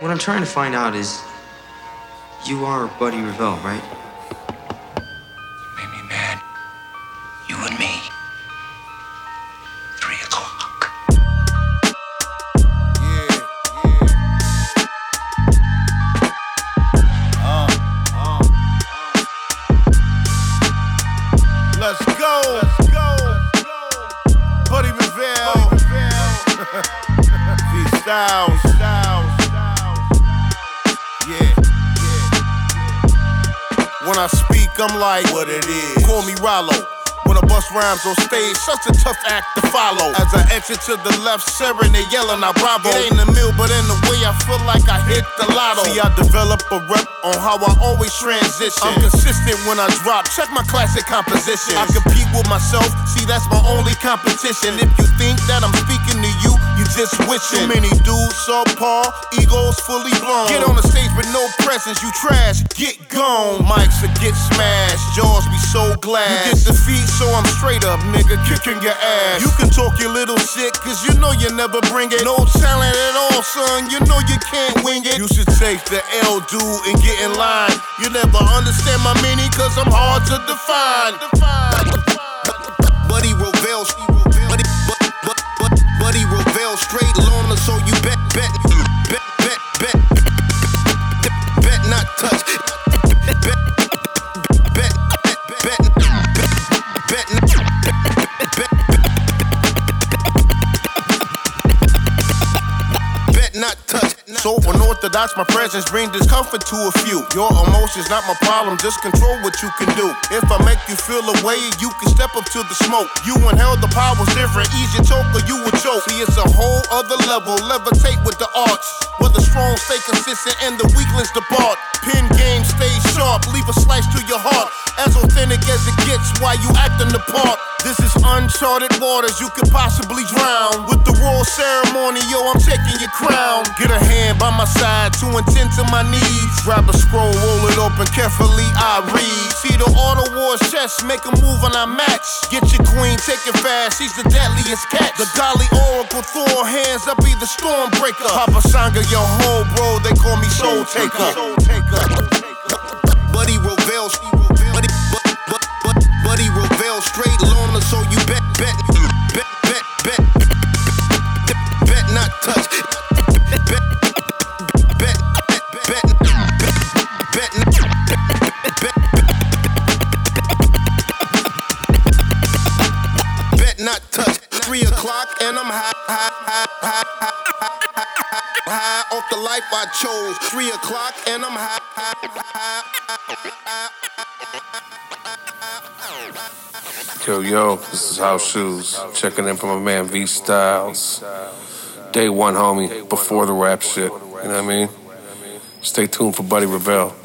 What I'm trying to find out is, you are Buddy Revell, right? Made me mad. You and me. 3 o'clock. Let's go. Buddy Revell. V-Styles. Yeah. When I speak, I'm like, what it is. Call me Rollo. When I bust rhymes on stage, such a tough act to follow. As I exit to the left, Sharon, they yelling out bravo. It ain't the mill, but in the way I feel like I hit the lotto. See, I develop a rep on how I always transition. I'm consistent when I drop, check my classic compositions. I compete with myself, see that's my only competition. If you think that I'm speaking to you, you just wishing. Too many dudes, subpar, egos fully blown. Get on the stage with no presence, you trash, get gone. Mics will get smashed, jaws be so glass. You get defeat, so I'm straight up, nigga, kicking your ass. You can talk your little shit, cause you know you never bring it. No talent at all, son, you know you can't wing it. You should take the L, dude, and get in line. You never understand my meaning, cause I'm hard to define. Buddy Revell, Buddy Revell, straight loner, so you bet not touch. Not touch. So unorthodox, my presence bring discomfort to a few. Your emotions not my problem, just control what you can do. If I make you feel away, you can step up to the smoke. You inhale the power's different, ease your choke or you will choke. See, it's a whole other level, levitate with the arts. Where the strong stay consistent and the weaklings depart. Pin game stay sharp, leave a slice to your heart. As authentic as it gets while you acting the part. This is uncharted waters, you could possibly drown. With the royal ceremony, yo, I'm taking your crown. Get a hand by my side, too intense to my knees. Grab a scroll, roll it open, carefully I read. See the auto war chess, make a move on our match. Get your queen, take it fast, she's the deadliest catch. The golly oracle, Thor, hands up, be the stormbreaker. Papa Sanga, your whole bro, they call me Soul Taker. Buddy Revell, Buddy Revell, straight loner, so you bet not touch. Bet not touch. 3 o'clock and I'm high off the life I chose. 3 o'clock and I'm high. Yo, this is House Shoes. Checking in for my man V-Styles. Day one, homie, before the rap shit. You know what I mean? Stay tuned for Buddy Revell.